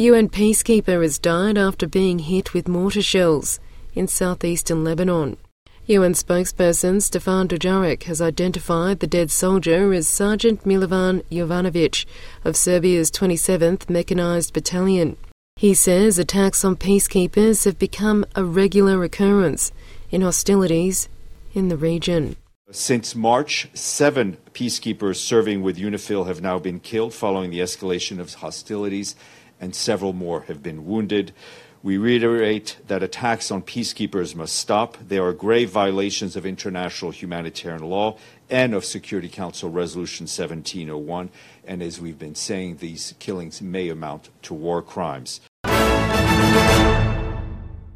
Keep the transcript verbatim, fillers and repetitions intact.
A U N peacekeeper has died after being hit with mortar shells in southeastern Lebanon. U N spokesperson Stefan Dujarric has identified the dead soldier as Sergeant Milovan Jovanovic of Serbia's twenty-seventh Mechanised Battalion. He says attacks on peacekeepers have become a regular occurrence in hostilities in the region. Since March, seven peacekeepers serving with UNIFIL have now been killed following the escalation of hostilities, and several more have been wounded. We reiterate that attacks on peacekeepers must stop. They are grave violations of international humanitarian law and of Security Council Resolution seventeen oh one. And as we've been saying, these killings may amount to war crimes.